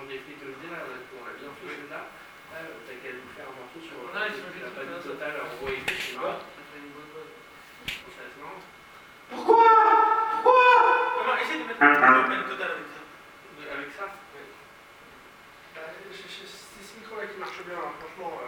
Jean Jeffrey te le disait, là, on l'a bien fait celle-là. T'as qu'à nous faire un morceau sur la panne totale en gros et c'est marrant. Ça fait une bonne base. Ça reste marrant. Pourquoi Essaye de mettre une peine totale avec ça. Avec ça ouais. C'est ce micro-là qui marche bien, là, franchement.